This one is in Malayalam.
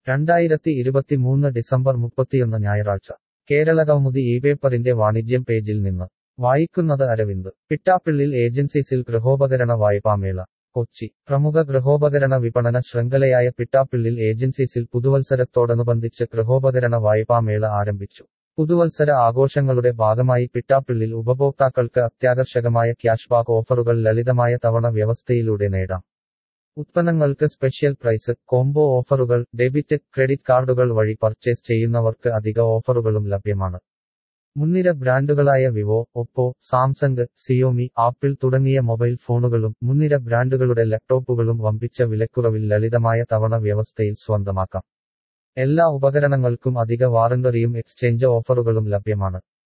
2023 ഡിസംബർ 31 ഞായറാഴ്ച കേരളകൗമുദി ഇപേപ്പറിന്റെ വാണിജ്യം പേജിൽ നിന്ന് വായിക്കുന്നത് അരവിന്ദ്. പിട്ടാപ്പിള്ളിൽ ഏജൻസീസിൽ ഗൃഹോപകരണ വായ്പാമേള. കൊച്ചി. പ്രമുഖ ഗൃഹോപകരണ വിപണന ശൃംഖലയായ പിട്ടാപ്പിള്ളിൽ ഏജൻസീസിൽ പുതുവത്സരത്തോടനുബന്ധിച്ച് ഗൃഹോപകരണ വായ്പാമേള ആരംഭിച്ചു. പുതുവത്സര ആഘോഷങ്ങളുടെ ഭാഗമായി പിട്ടാപ്പിള്ളിൽ ഉപഭോക്താക്കൾക്ക് അത്യാകർഷകമായ ക്യാഷ്ബാക്ക് ഓഫറുകൾ ലളിതമായ തവണ വ്യവസ്ഥയിലൂടെ നേടാം. ഉത്പന്നങ്ങൾക്ക് സ്പെഷ്യൽ പ്രൈസ്, കോംബോ ഓഫറുകൾ, ഡെബിറ്റ്, ക്രെഡിറ്റ് കാർഡുകൾ വഴി പർച്ചേസ് ചെയ്യുന്നവർക്ക് അധിക ഓഫറുകളും ലഭ്യമാണ്. മുൻനിര ബ്രാൻഡുകളായ Vivo, Oppo, Samsung, Xiaomi, Apple തുടങ്ങിയ മൊബൈൽ ഫോണുകളും മുൻനിര ബ്രാൻഡുകളുടെ ലാപ്ടോപ്പുകളും വമ്പിച്ച വിലക്കുറവിൽ ലളിതമായ തവണ വ്യവസ്ഥയിൽ സ്വന്തമാക്കാം. എല്ലാ ഉപകരണങ്ങൾക്കും അധിക വാറന്റിയും എക്സ്ചേഞ്ച് ഓഫറുകളും ലഭ്യമാണ്.